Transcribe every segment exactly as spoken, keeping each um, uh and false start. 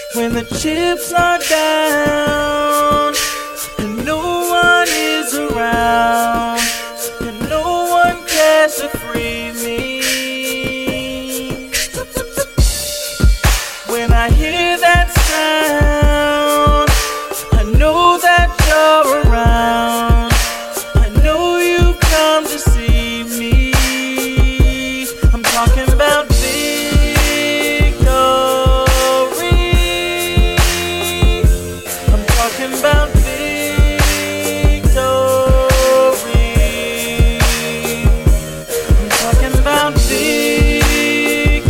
When the chips are down and no one is around and no one cares to free me. When I hear that sound, I know that you're around. I know you come to see me. I'm talking about talking about victory. I'm talking about victory.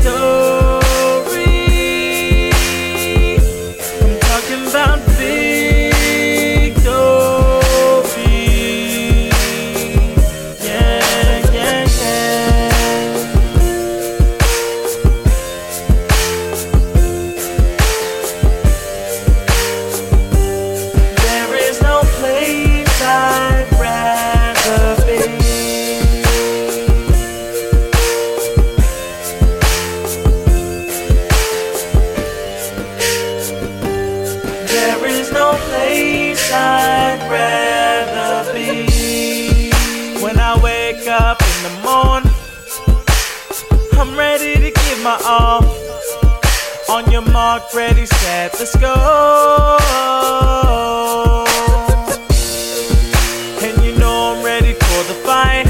I'm talking about victory. Yeah, yeah, yeah. There is no place I'd rather be. There is no place I'd rather be. When I wake up in the morning, I'm ready to give my all. On your mark, ready, set, let's go. And you know I'm ready for the fight.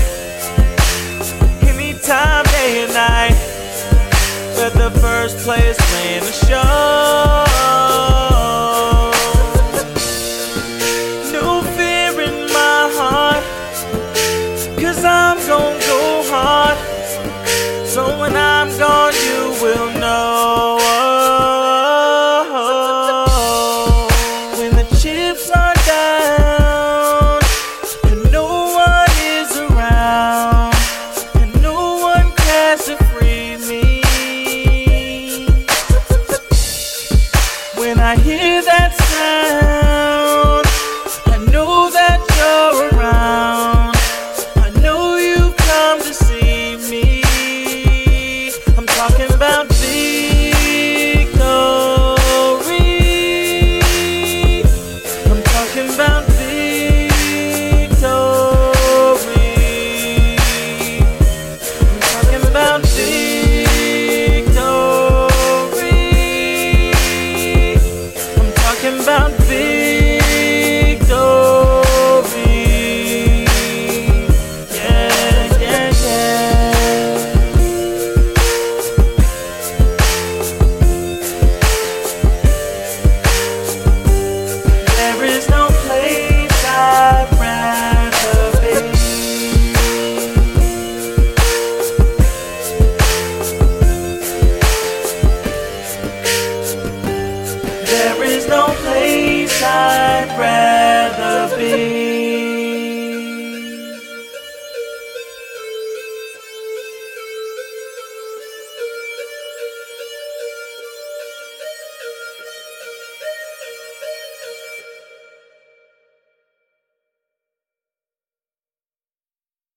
Anytime, day and night. But the first place playing the show. No fear in my heart, 'cause I'm gon' go hard. So when I'm gone, you will know. When the chips are down and no one is around and no one cares to free me. When I hear